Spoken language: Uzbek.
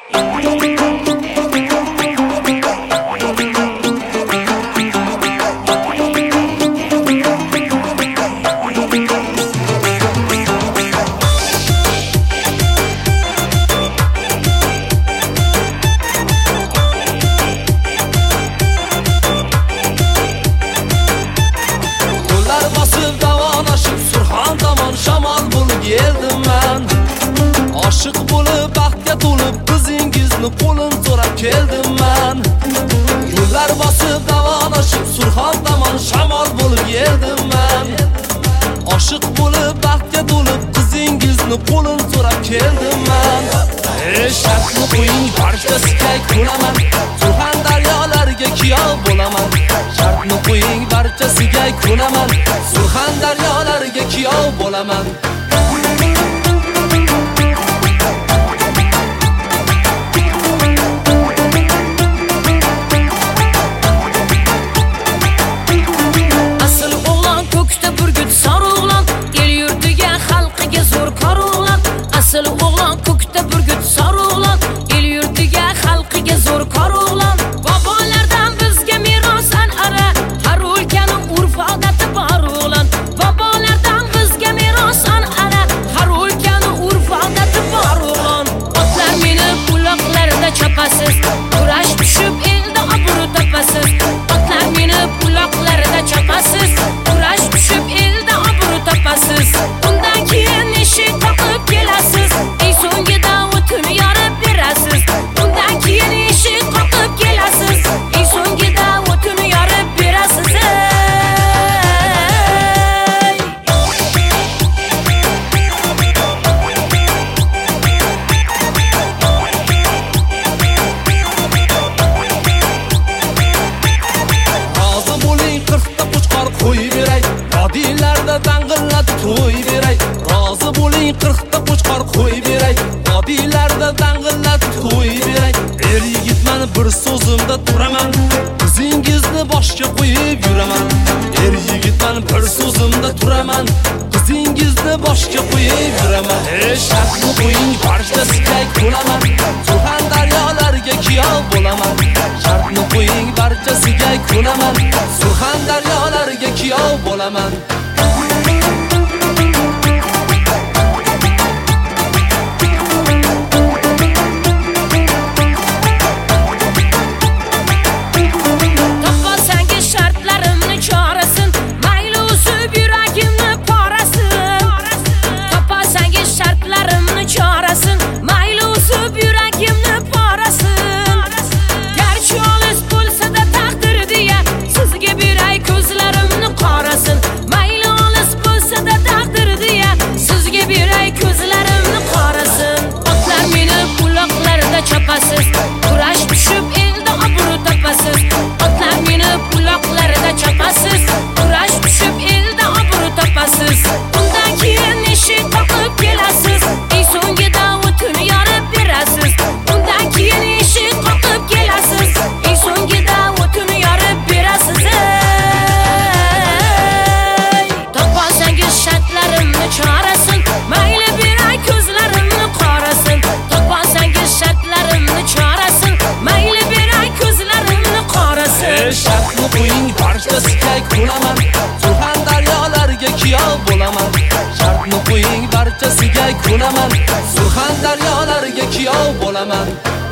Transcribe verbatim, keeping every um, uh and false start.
Aşık bo'lib baxtga to'lib qizingizni qo'lin so'rab keldim men. Yo'llar bosib davonashib Surxon tomon shamol bo'lib yeldim men. Aşık bo'lib baxtga to'lib qizingizni qo'lin so'rab keldim men. Ey shartni qo'ying barchasiga ko'naman, Surxon daryolarga kiyov bo'laman. Shartni qo'ying barchasiga ko'naman, Surxon daryolarga kiyov bo'laman. Asıl oğlan ko'kda burgut sar oğlan, el yurtiga xalqiga zo'r kor oğlan. Bobolardan bizga meros an'ana, har o'lkaning urf odati bor oğlan. Bobolardan bizga meros an'ana, har o'lkaning urf odati bor oğlan. Otlar minib uloqlarda chopasiz, kurash tushib elda obro' topasiz. Otlar minib uloqlarda chopasiz, kurash tushib elda obro' topasiz. Undan keyin eshik taqib kelasiz, ey so'ngida o'tini yorib berasiz. Undan keyin eshik qoqib kelasiz, ey so'ngida o'tini yorib berasiz. Rozi bo'ling qirqta qo'chqor qo'yib beray, vodiylarda dang'illatib to'y beray. Rozi bo'ling qirqta qo'chqor qo'yib beray, vodiylarda dang'illatib to'y beray. Er yigitman bir so'zimda turaman, qizingizni boshga qo'yib yuraman. Er yigitman bir so'zimda turaman, qizingizni boshga qo'yib yuraman. Ey shartni qo'ying barchasiga ko'naman, Surxon daryolarga kiyov bo'laman. Shartni qo'ying barchasiga ko'naman, Surxon daryolarga kiyov bo'laman. Chopasiz, kurash tushib elda obro' topasiz. Otlar minib uloqlarda chopasiz, kurash tushib elda obro' topasiz. Undan keyin eshik qoqib kelasiz, ey so'ngida o'tini yorib berasiz. Undan keyin eshik qoqib kelasiz, ey so'ngida o'tini yorib berasiz. Topolsangiz shartlarimni chorasin, mayli beray ko'zlarimni qorasin. Topolsangiz shartlarimni chorasin, mayli beray ko'zlarimni qorasin. Ey shartni qo'ying barchasiga ko'naman, Surxon daryolarga kiyov bo'laman. Shartni qo'ying barchasiga ko'naman, Surxon daryolarga kiyov bo'laman.